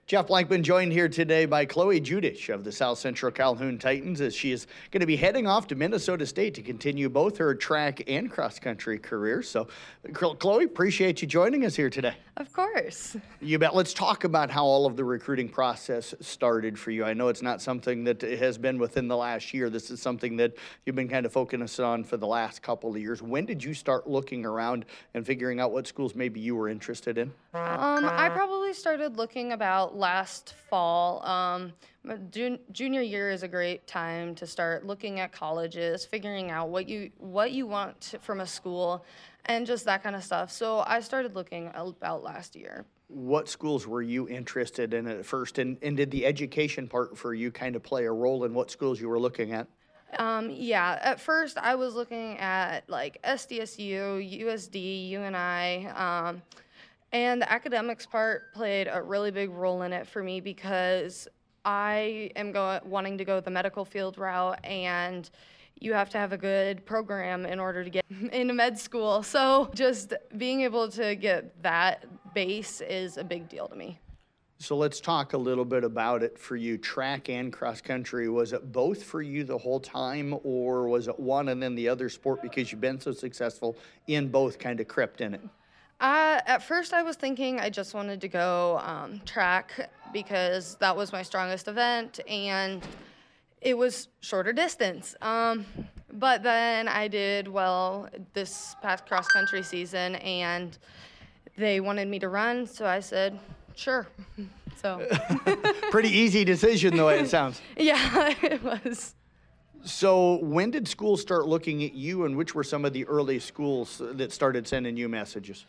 Jeff Blankman joined here today by Chloe Judish of the South Central Calhoun Titans as she is going to be heading off to Minnesota State to continue both her track and cross-country careers. So, Chloe, appreciate you joining us here today. Of course. You bet. Let's talk about how all of the recruiting process started for you. I know it's not something that has been within the last year. This is something that you've been kind of focusing on for the last couple of years. When did you start looking around and figuring out what schools maybe you were interested in? I probably started looking about last fall. Junior year is a great time to start looking at colleges, figuring out what you want from a school, and just that kind of stuff. So I started looking about last year. What schools were you interested in at first, and did the education part for you kind of play a role in what schools you were looking at? Yeah, at first I was looking at like SDSU, USD, UNI, and the academics part played a really big role in it for me because I am wanting to go the medical field route, and you have to have a good program in order to get into med school. So just being able to get that base is a big deal to me. So let's talk a little bit about it for you. Track and cross country, was it both for you the whole time, or was it one and then the other sport because you've been so successful in both kind of crept in it? At first I was thinking I just wanted to go track because that was my strongest event and it was shorter distance. But then I did well this past cross country season and they wanted me to run, so I said, sure. So Pretty easy decision the way it sounds. Yeah, it was. So when did schools start looking at you, and which were some of the early schools that started sending you messages?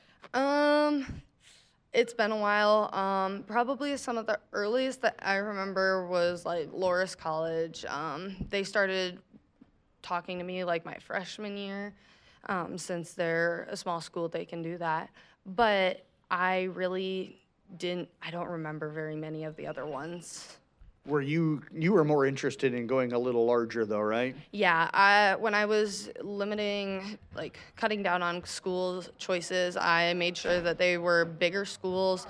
It's been a while. Probably some of the earliest that I remember was like Loras College. They started talking to me like my freshman year. Since they're a small school, they can do that. But I don't remember very many of the other ones. Were you were more interested in going a little larger though, right? Yeah, when I was cutting down on school choices, I made sure that they were bigger schools,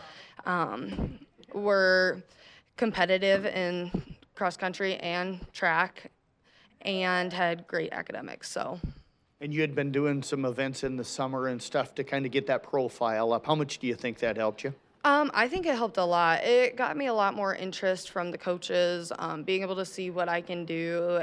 were competitive in cross country and track, and had great academics, so. And you had been doing some events in the summer and stuff to kind of get that profile up. How much do you think that helped you? I think it helped a lot. It got me a lot more interest from the coaches, being able to see what I can do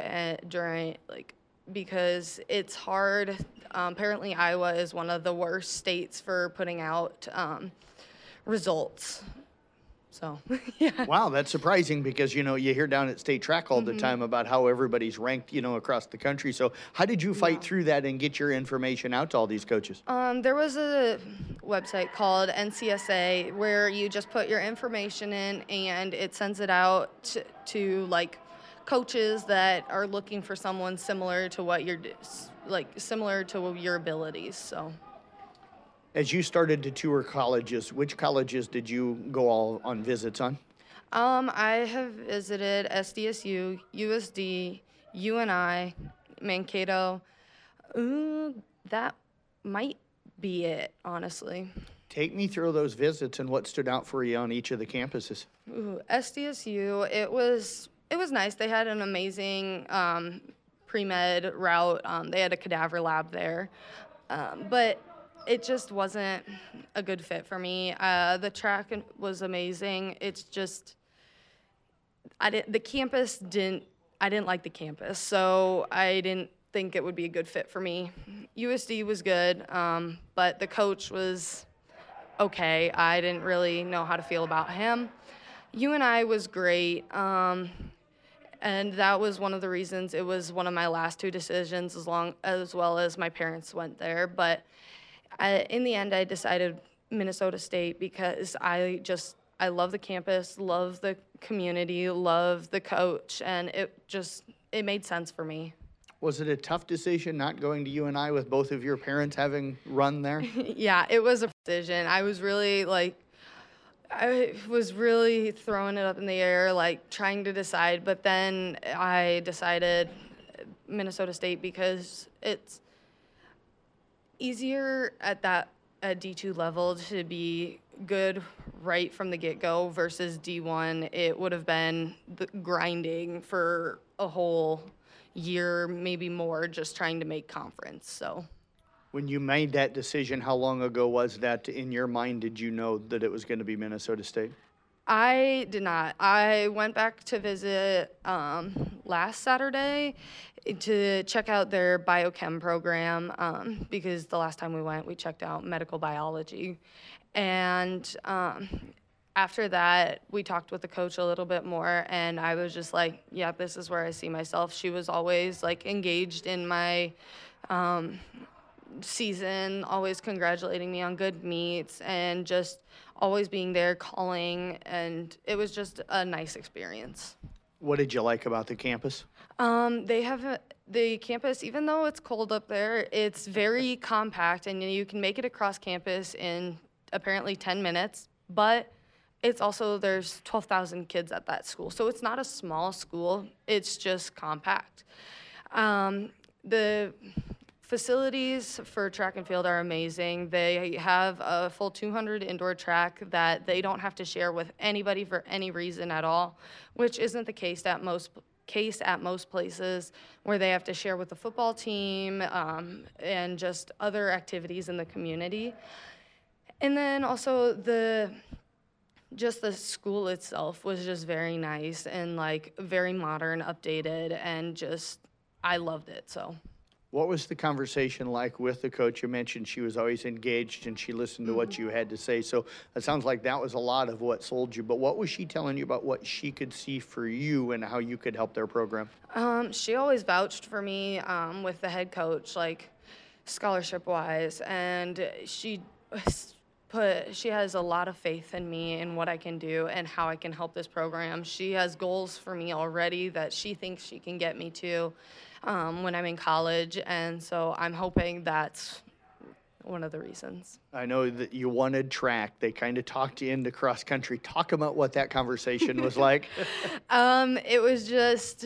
because it's hard. Apparently, Iowa is one of the worst states for putting out results. So, yeah. Wow, that's surprising because, you hear down at state track all the time about how everybody's ranked, across the country. So how did you fight through that and get your information out to all these coaches? There was a website called NCSA where you just put your information in and it sends it out to coaches that are looking for someone similar to what similar to your abilities, so. As you started to tour colleges, which colleges did you go all on visits on? I have visited SDSU, USD, UNI, Mankato. That might be it, honestly. Take me through those visits and what stood out for you on each of the campuses. SDSU, it was nice. They had an amazing pre-med route. They had a cadaver lab there, but it just wasn't a good fit for me. The track was amazing. It's just, I didn't like the campus, so I didn't think it would be a good fit for me. USD was good, but the coach was okay. I didn't really know how to feel about him. UNI was great, and that was one of the reasons it was one of my last two decisions, as well as my parents went there. But in the end, I decided Minnesota State because I love the campus, love the community, love the coach, and it made sense for me. Was it a tough decision not going to UNI with both of your parents having run there? Yeah, it was a decision. I was really throwing it up in the air, trying to decide, but then I decided Minnesota State because it's easier at D2 level to be good right from the get-go versus D1, it would have been the grinding for a whole year, maybe more, just trying to make conference. So When you made that decision, how long ago was that? In your mind, did you know that it was going to be Minnesota State? I did not. I went back to visit last Saturday to check out their biochem program because the last time we went, we checked out medical biology. And after that, we talked with the coach a little bit more, and I was just like, yeah, this is where I see myself. She was always like engaged in my season, always congratulating me on good meets and just always being there, calling, and it was just a nice experience. What did you like about the campus? They have the campus, even though it's cold up there, it's very compact, and you can make it across campus in apparently 10 minutes, but it's also, there's 12,000 kids at that school, so it's not a small school, it's just compact. The facilities for track and field are amazing. They have a full 200 indoor track that they don't have to share with anybody for any reason at all, which isn't the case at most places where they have to share with the football team and just other activities in the community. And then also the school itself was just very nice and like very modern, updated, and just I loved it. So What was the conversation like with the coach? You mentioned she was always engaged and she listened to what you had to say. So it sounds like that was a lot of what sold you. But what was she telling you about what she could see for you and how you could help their program? She always vouched for me with the head coach, like scholarship-wise, and she has a lot of faith in me and what I can do and how I can help this program. She has goals for me already that she thinks she can get me to when I'm in college, and so I'm hoping that's one of the reasons. I know that you wanted track. They kind of talked you into cross country. Talk about what that conversation was like. It was just,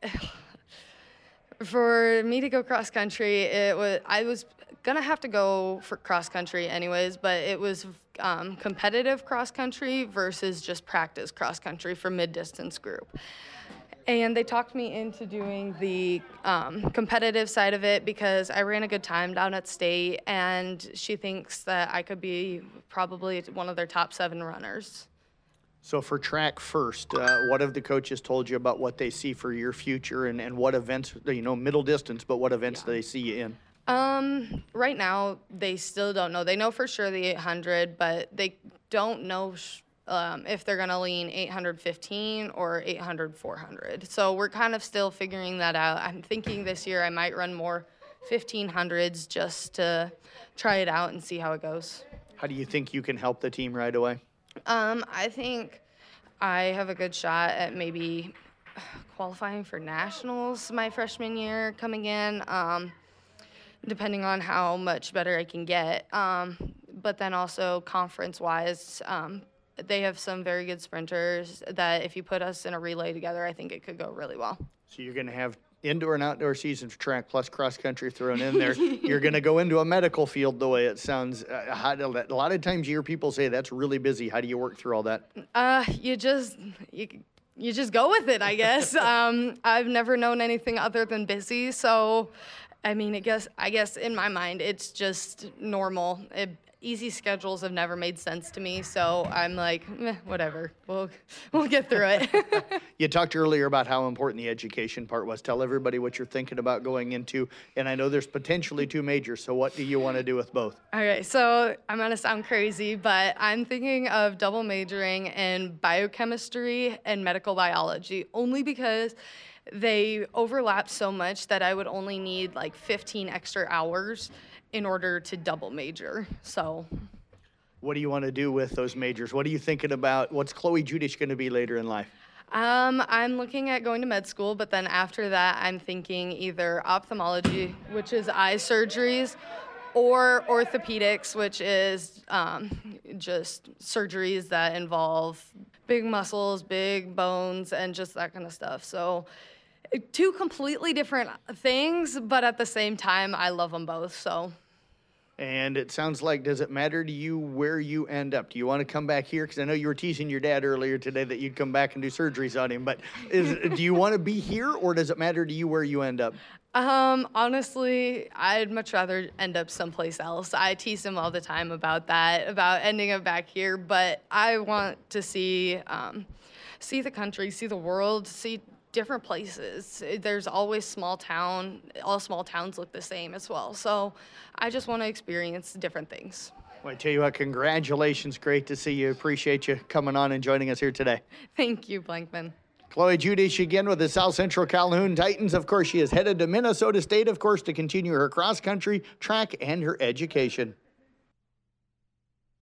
for me to go cross country, I was gonna have to go for cross country anyways, but it was competitive cross country versus just practice cross country for mid-distance group. And they talked me into doing the competitive side of it because I ran a good time down at state, and she thinks that I could be probably one of their top 7 runners. So for track first, what have the coaches told you about what they see for your future and what events, middle distance, but what events do they see you in? Right now, they still don't know. They know for sure the 800, but they don't know if they're going to lean 815 or 800 400. So we're kind of still figuring that out. I'm thinking this year I might run more 1500s just to try it out and see how it goes. How do you think you can help the team right away? I think I have a good shot at maybe qualifying for nationals my freshman year coming in, depending on how much better I can get. But then also conference-wise, they have some very good sprinters that if you put us in a relay together, I think it could go really well. So you're going to have indoor and outdoor season for track plus cross country thrown in there. You're going to go into a medical field the way it sounds. A lot of times you hear people say that's really busy. How do you work through all that? You just go with it, I guess. I've never known anything other than busy, so I mean, I guess in my mind it's just normal. Easy schedules have never made sense to me, so I'm like, whatever. We'll get through it. You talked earlier about how important the education part was. Tell everybody what you're thinking about going into, and I know there's potentially 2 majors, so what do you want to do with both? Okay, so I'm going to sound crazy, but I'm thinking of double majoring in biochemistry and medical biology, only because they overlap so much that I would only need like 15 extra hours in order to double major. So what do you want to do with those majors? What are you thinking about? What's Chloe Judish going to be later in life? I'm looking at going to med school, but then after that, I'm thinking either ophthalmology, which is eye surgeries, or orthopedics, which is just surgeries that involve big muscles, big bones, and just that kind of stuff. So 2 completely different things, but at the same time, I love them both. So And it sounds like, does it matter to you where you end up? Do you want to come back here? Because I know you were teasing your dad earlier today that you'd come back and do surgeries on him. But do you want to be here, or does it matter to you where you end up? Honestly, I'd much rather end up someplace else. I tease him all the time about that, about ending up back here. But I want to see the country, see the world, see different places. There's always small town. All small towns look the same as well. So I just want to experience different things. Well, I tell you what, congratulations. Great to see you. Appreciate you coming on and joining us here today. Thank you, Blankman. Chloe Judish again with the South Central Calhoun Titans. Of course, she is headed to Minnesota State, of course, to continue her cross country, track, and her education.